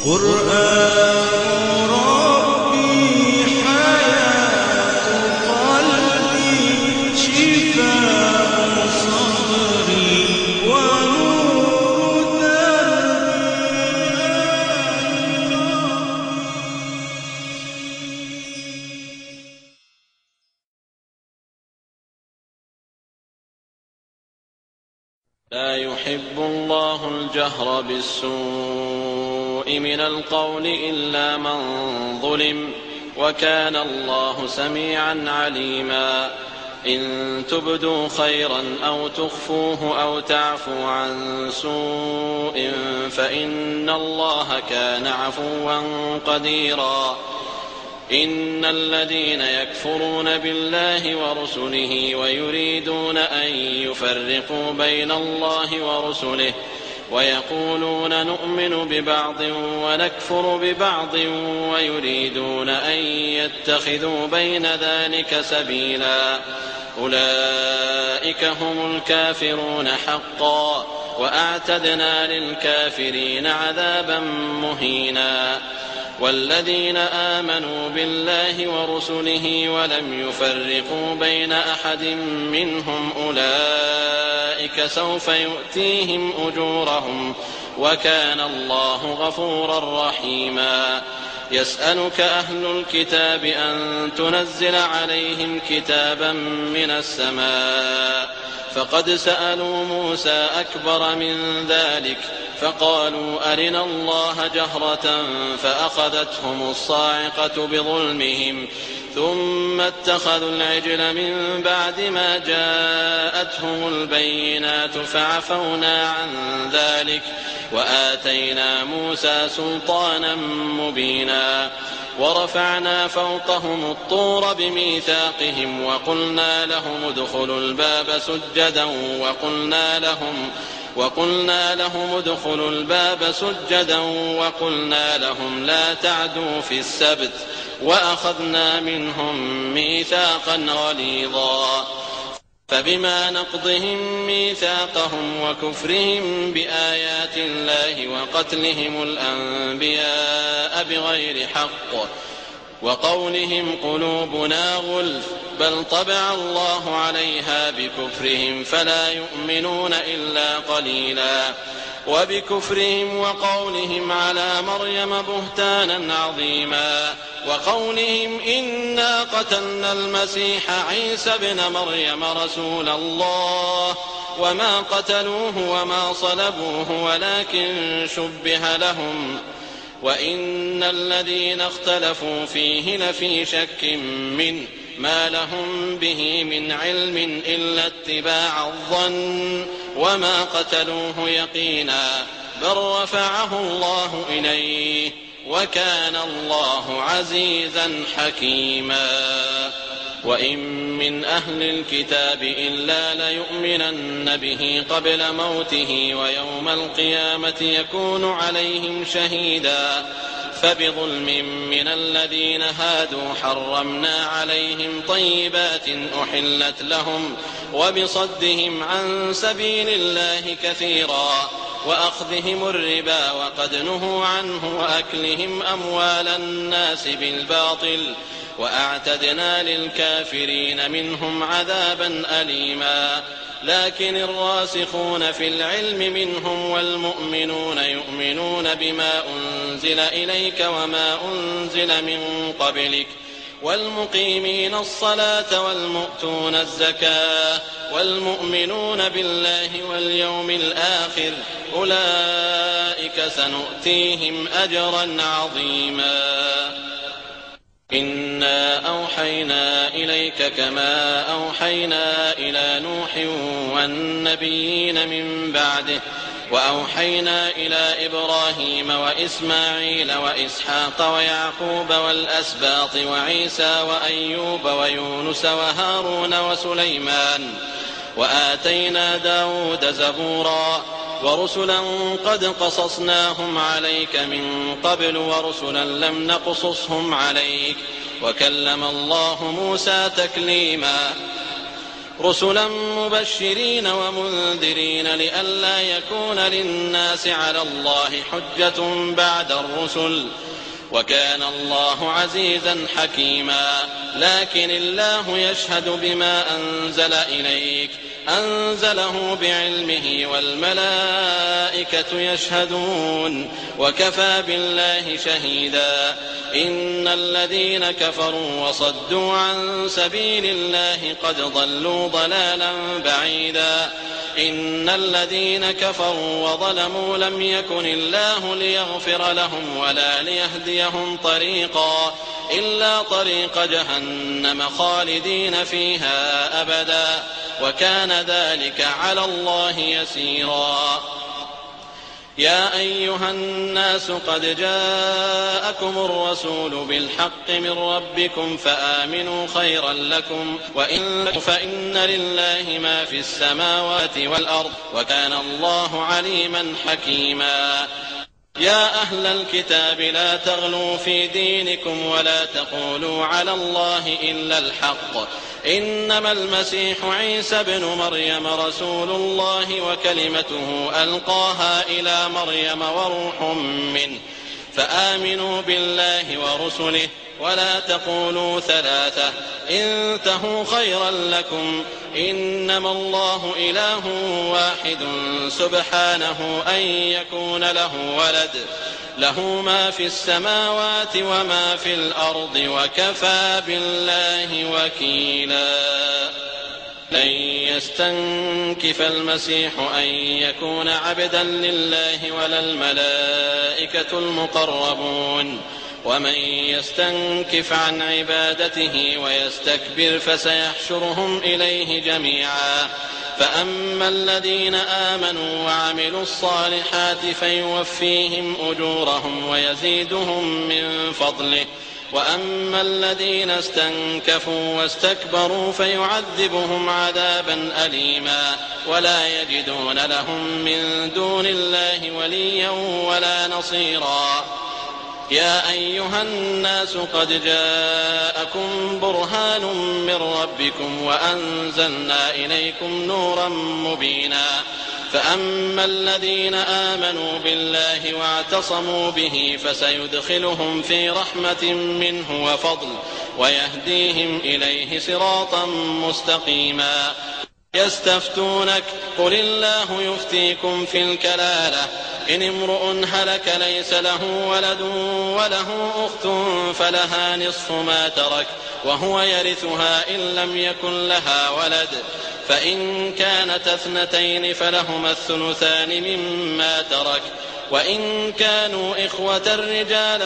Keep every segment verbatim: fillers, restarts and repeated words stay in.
قرآن ربي حياة قلبي شفاء صدري ونور دربي. لا يحب الله الجهر بالسوء من القول إلا من ظلم، وكان الله سميعا عليما. إن تبدوا خيرا أو تخفوه أو تعفوا عن سوء فإن الله كان عفوا قديرا. إن الذين يكفرون بالله ورسله ويريدون أن يفرقوا بين الله ورسله ويقولون نؤمن ببعض ونكفر ببعض ويريدون أن يتخذوا بين ذلك سبيلا أولئك هم الكافرون حقا، وأعتدنا للكافرين عذابا مهينا. والذين آمنوا بالله ورسله ولم يفرقوا بين أحد منهم أولئك سوف يؤتيهم أجورهم، وكان الله غفورا رحيما. يسألك أهل الكتاب أن تنزل عليهم كتابا من السماء، فقد سألوا موسى أكبر من ذلك فقالوا أرنا الله جهرة فأخذتهم الصاعقة بظلمهم ثم اتخذوا العجل من بعد ما جاءتهم البينات فعفونا عن ذلك وآتينا موسى سلطانا مبينا. ورفعنا فوقهم الطور بميثاقهم وقلنا لهم ادخلوا الباب سجدا وقلنا لهم وقلنا لهم ادخلوا الباب سجدا وقلنا لهم لا تعدوا في السبت وأخذنا منهم ميثاقا غليظا. فبما نقضهم ميثاقهم وكفرهم بآيات الله وقتلهم الأنبياء بغير حق وقولهم قلوبنا غلف بل طبع الله عليها بكفرهم فلا يؤمنون إلا قليلا. وبكفرهم وقولهم على مريم بهتانا عظيما وقولهم إنا قتلنا المسيح عيسى ابن مريم رسول الله وما قتلوه وما صلبوه ولكن شبه لهم وإن الذين اختلفوا فيه لفي شك منه ما لهم به من علم إلا اتباع الظن وما قتلوه يقينا بل رفعه الله إليه وكان الله عزيزا حكيما. وإن من أهل الكتاب إلا ليؤمنن به قبل موته ويوم القيامة يكون عليهم شهيدا. فبظلم من الذين هادوا حرمنا عليهم طيبات أحلت لهم وبصدهم عن سبيل الله كثيرا وأخذهم الربا وقد نهوا عنه وأكلهم أموال الناس بالباطل وأعتدنا للكافرين منهم عذابا أليما. لكن الراسخون في العلم منهم والمؤمنون يؤمنون بما أنزل إليك وما أنزل من قبلك والمقيمين الصلاة والمؤتون الزكاة والمؤمنون بالله واليوم الآخر أولئك سنؤتيهم أجرا عظيما. إنا أوحينا إليك كما أوحينا إلى نوح والنبيين من بعده وأوحينا إلى إبراهيم وإسماعيل وإسحاق ويعقوب والأسباط وعيسى وأيوب ويونس وهارون وسليمان وآتينا داود زبورا ورسلا قد قصصناهم عليك من قبل ورسلا لم نقصصهم عليك وكلم الله موسى تكليما. رسلا مبشرين ومنذرين لئلا يكون للناس على الله حجة بعد الرسل وكان الله عزيزا حكيما لكن الله يشهد بما أنزل إليك أنزله بعلمه والملائكة يشهدون وكفى بالله شهيدا إن الذين كفروا وصدوا عن سبيل الله قد ضلوا ضلالا بعيدا إن الذين كفروا وظلموا لم يكن الله ليغفر لهم ولا ليهديهم طريقا إلا طريق جهنم خالدين فيها أبدا وكان ذلك على الله يسيرا يا أيها الناس قد جاءكم الرسول بالحق من ربكم فآمنوا خيرا لكم وإن فإن لله ما في السماوات والأرض وكان الله عليما حكيما يا أهل الكتاب لا تغلوا في دينكم ولا تقولوا على الله إلا الحق إنما المسيح عيسى بن مريم رسول الله وكلمته ألقاها إلى مريم وروح منه فآمنوا بالله ورسله ولا تقولوا ثلاثة انتهوا خيرا لكم إنما الله إله واحد سبحانه أن يكون له ولد له ما في السماوات وما في الأرض وكفى بالله وكيلا لن يستنكف المسيح أن يكون عبدا لله ولا الملائكة المقربون ومن يستنكف عن عبادته ويستكبر فسيحشرهم إليه جميعا فأما الذين آمنوا وعملوا الصالحات فيوفيهم أجورهم ويزيدهم من فضله وأما الذين استنكفوا واستكبروا فيعذبهم عذابا أليما ولا يجدون لهم من دون الله وليا ولا نصيرا يا أيها الناس قد جاءكم برهان من ربكم وأنزلنا إليكم نورا مبينا فأما الذين آمنوا بالله واعتصموا به فسيدخلهم في رحمة منه وفضل ويهديهم إليه صراطا مستقيما يستفتونك قل الله يفتيكم في الكلالة إن امرؤ هلك ليس له ولد وله أخت فلها نصف ما ترك وهو يرثها إن لم يكن لها ولد فإن كانت اثنتين فلهما الثلثان مما ترك وإن كانوا إخوة رجالا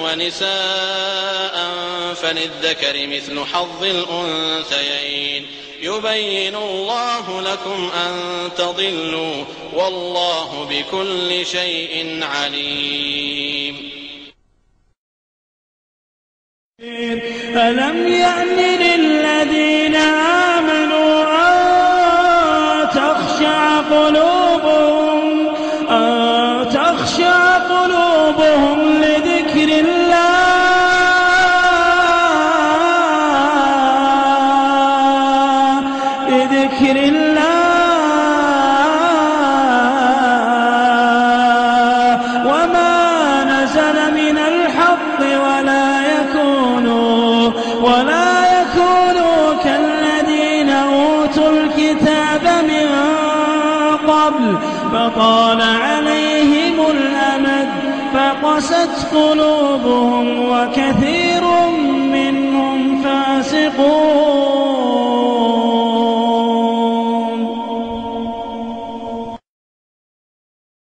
ونساء فللذكر مثل حظ الأنثيين يبين الله لكم أن تضلوا والله بكل شيء عليم ألم يأن للذين آمنوا أن تخشع قلوبهم أن تخشع قلوبهم لذكر الله لذكر الله وما نزل من الحق ولا يكونوا ولا يكونوا كالذين أوتوا الكتاب من قبل فطال عليهم الأمد فقست قلوبهم وكثير